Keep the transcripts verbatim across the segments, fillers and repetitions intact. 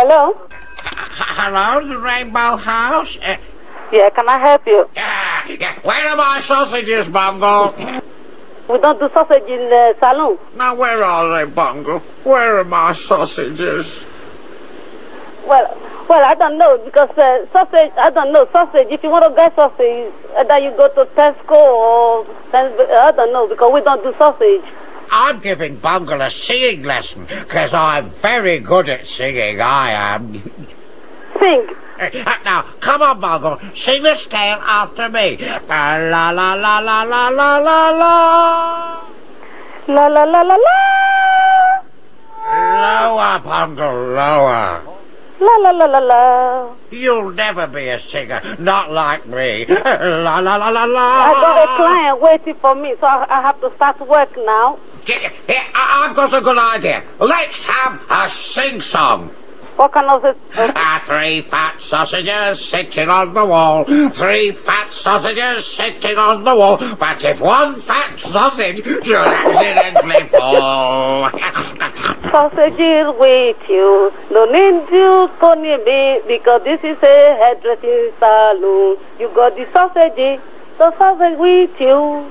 Hello? Hello, the Rainbow House? Uh, Yeah, can I help you? yeah, yeah. Where are my sausages, Bungle? We don't do sausage in the saloon. Now, where are they, Bungle? Where are my sausages? Well, well, I don't know because uh, sausage. I don't know sausage. If you want to get sausage, either you go to Tesco or I don't know because we don't do sausage. I'm giving Bungle a singing lesson because I'm very good at singing. I am. Sing. Uh, now, come on, Bungle. Sing the scale after me. La la la la la la la la la. La la la la la. Lower, Bungle, lower. La la la la la. You'll never be a singer, not like me. La la la la la. I got a client waiting for me, so I, I have to start work now. Here, I- I've got a good idea. Let's have a sing-song. What kind of it? Uh, three fat sausages sitting on the wall. Three fat sausages sitting on the wall. But if one fat sausage should accidentally fall. Sausages with you. No need to call me because this is a hairdressing salon. You got the sausage, the sausage with you.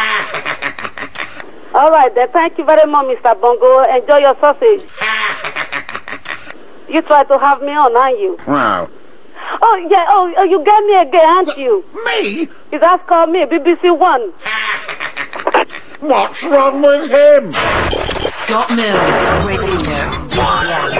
All right, then. Thank you very much, Mister Bongo. Enjoy your sausage. You try to have me on, aren't you? Wow. Oh, yeah. Oh, oh, you get me again, aren't you? Me? Is that called me, B B C One? What's wrong with him? Scott Mills Radio.